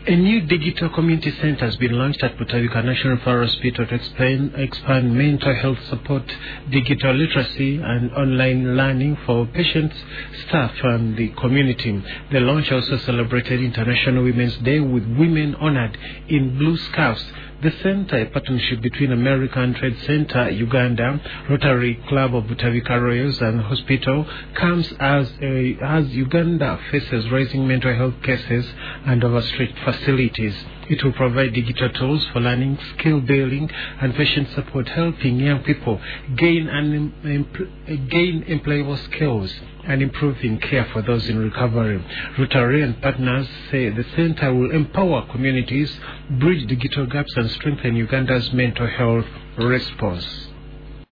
A new digital community center has been launched at Butavika National Referral Hospital to expand mental health support, digital literacy, and online learning for patients, staff, and the community. The launch also celebrated International Women's Day with women honored in blue scarves. The center, a partnership between American Trade Center, Uganda, Rotary Club of Butavika Royals, and hospital, comes as Uganda faces rising mental health cases and overstretched facilities. It will provide digital tools for learning, skill building, and patient support, helping young people gain employable skills and improving care for those in recovery. Rotary and partners say the center will empower communities, bridge digital gaps, and strengthen Uganda's mental health response.